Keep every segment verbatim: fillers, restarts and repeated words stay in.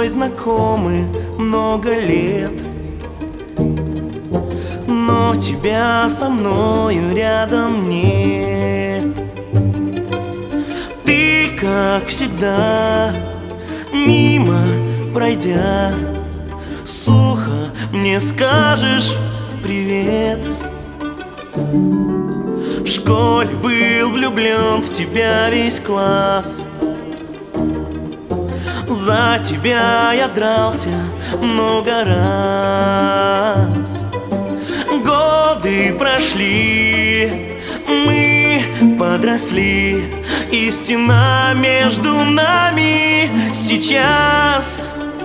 тобой знакомы много лет, но тебя со мною рядом нет. Ты, как всегда, мимо пройдя, сухо мне скажешь привет. В школе был влюблен в тебя весь класс, за тебя я дрался много раз. Годы прошли, мы подросли, и стена между нами сейчас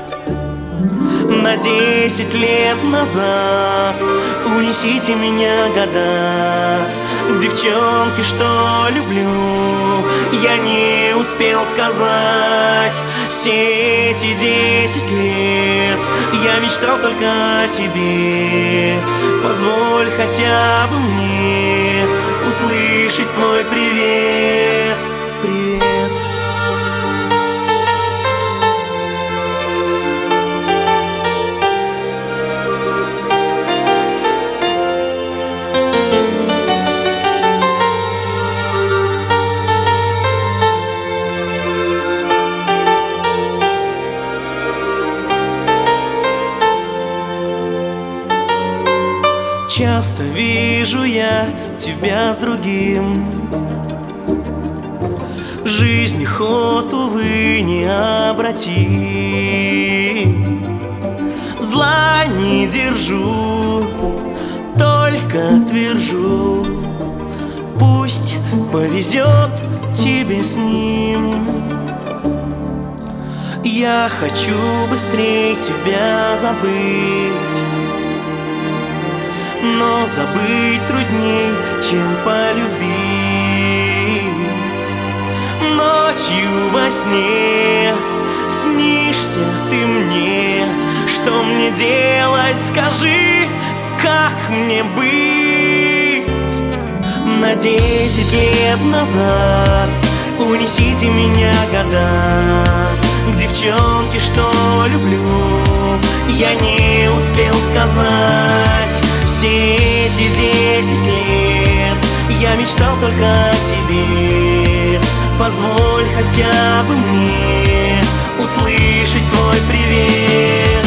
на десять лет назад. Унесите меня года к девчонке, что люблю, я не успел сказать. Все эти десять лет я мечтал только о тебе. Позволь хотя бы мне услышать твой привет. Привет. Часто вижу я тебя с другим, жизнь ход, увы, не обрати. Зла не держу, только твержу, пусть повезет тебе с ним. Я хочу быстрее тебя забыть, но забыть трудней, чем полюбить. Ночью во сне снишься ты мне. Что мне делать, скажи, как мне быть? На десять лет назад унесите меня года к девчонке, что люблю, я не успел сказать. Все эти десять лет я мечтал только о тебе. Позволь хотя бы мне услышать твой привет.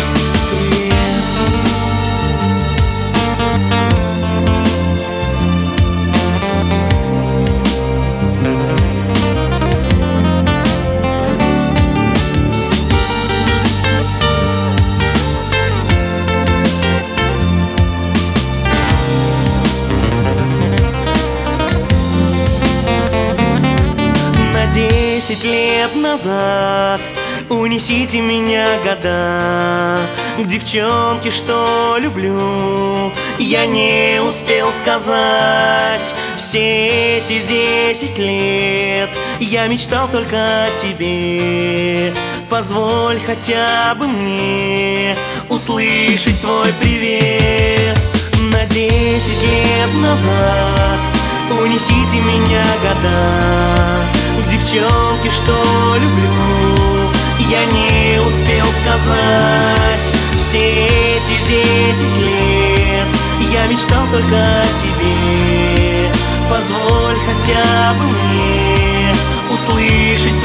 Десять лет назад унесите меня года к девчонке, что люблю, я не успел сказать. Все эти десять лет я мечтал только о тебе. Позволь хотя бы мне услышать твой привет. На десять лет назад унесите меня года к девчонке, что люблю, я не успел сказать. Все эти десять лет я мечтал только о тебе. Позволь хотя бы мне услышать